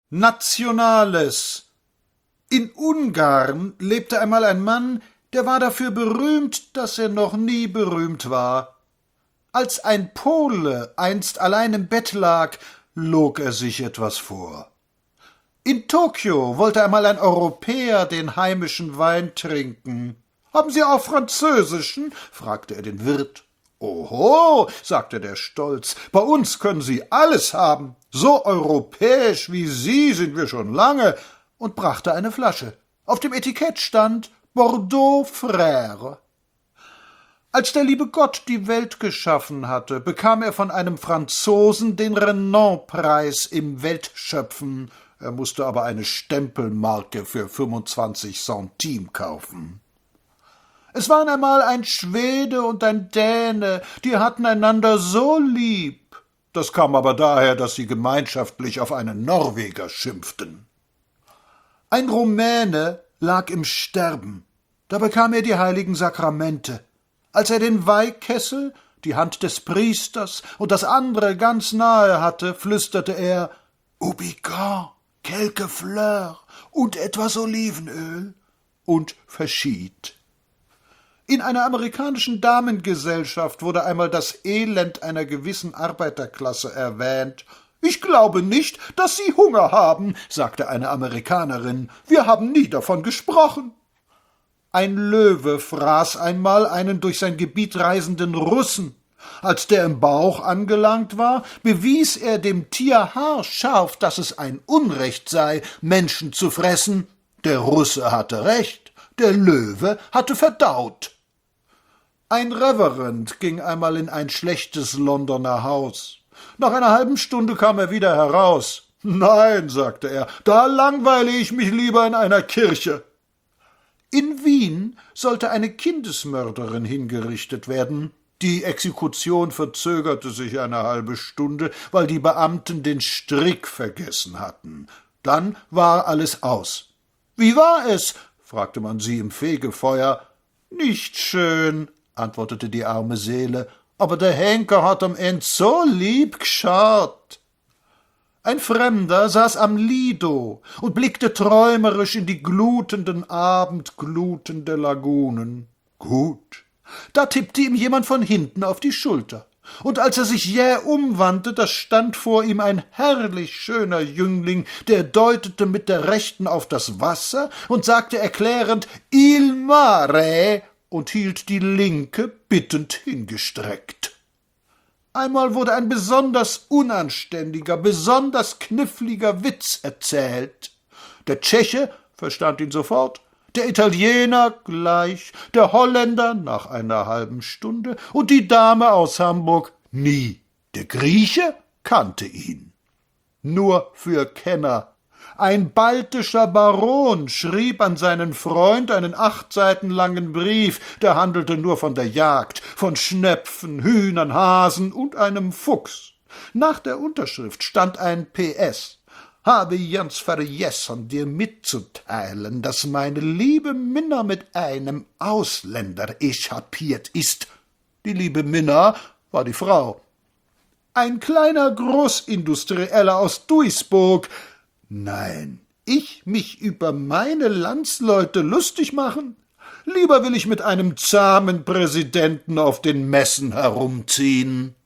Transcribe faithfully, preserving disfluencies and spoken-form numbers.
Nationales. In Ungarn lebte einmal ein Mann, der war dafür berühmt, dass er noch nie berühmt war. Als ein Pole einst allein im Bett lag, log er sich etwas vor. In Tokio wollte einmal ein Europäer den heimischen Wein trinken. »Haben Sie auch französischen?« fragte er den Wirt. »Oho«, sagte der Stolz, »bei uns können Sie alles haben. So europäisch wie Sie sind wir schon lange«, und brachte eine Flasche. Auf dem Etikett stand »Bordeaux Frère«. Als der liebe Gott die Welt geschaffen hatte, bekam er von einem Franzosen den Renan-Preis im Weltschöpfen. Er musste aber eine Stempelmarke für fünfundzwanzig Centime kaufen. Es waren einmal ein Schwede und ein Däne, die hatten einander so lieb. Das kam aber daher, dass sie gemeinschaftlich auf einen Norweger schimpften. Ein Rumäne lag im Sterben. Da bekam er die heiligen Sakramente. Als er den Weihkessel, die Hand des Priesters und das andere ganz nahe hatte, flüsterte er »Oubigant, quelques fleurs und etwas Olivenöl« und verschied. In einer amerikanischen Damengesellschaft wurde einmal das Elend einer gewissen Arbeiterklasse erwähnt. »Ich glaube nicht, dass Sie Hunger haben«, sagte eine Amerikanerin. »Wir haben nie davon gesprochen.« Ein Löwe fraß einmal einen durch sein Gebiet reisenden Russen. Als der im Bauch angelangt war, bewies er dem Tier haarscharf, dass es ein Unrecht sei, Menschen zu fressen. Der Russe hatte recht, der Löwe hatte verdaut. Ein Reverend ging einmal in ein schlechtes Londoner Haus. Nach einer halben Stunde kam er wieder heraus. »Nein«, sagte er, »da langweile ich mich lieber in einer Kirche.« In Wien sollte eine Kindesmörderin hingerichtet werden. Die Exekution verzögerte sich eine halbe Stunde, weil die Beamten den Strick vergessen hatten. Dann war alles aus. »Wie war es?« fragte man sie im Fegefeuer. »Nicht schön«, antwortete die arme Seele, »aber der Henker hat am End so lieb geschaut.« Ein Fremder saß am Lido und blickte träumerisch in die glutenden Abendgluten der Lagunen. Gut, da tippte ihm jemand von hinten auf die Schulter, und als er sich jäh umwandte, da stand vor ihm ein herrlich schöner Jüngling, der deutete mit der Rechten auf das Wasser und sagte erklärend »Il mare« und hielt die linke bittend hingestreckt. Einmal wurde ein besonders unanständiger, besonders kniffliger Witz erzählt. Der Tscheche verstand ihn sofort, der Italiener gleich, der Holländer nach einer halben Stunde und die Dame aus Hamburg nie. Der Grieche kannte ihn. Nur für Kenner. Ein baltischer Baron schrieb an seinen Freund einen acht Seiten langen Brief, der handelte nur von der Jagd, von Schnepfen, Hühnern, Hasen und einem Fuchs. Nach der Unterschrift stand ein P S »Habe ganz vergessen, dir mitzuteilen, dass meine liebe Minna mit einem Ausländer echapiert ist.« Die liebe Minna war die Frau. Ein kleiner Großindustrieller aus Duisburg. Nein, ich mich über meine Landsleute lustig machen? Lieber will ich mit einem zahmen Präsidenten auf den Messen herumziehen.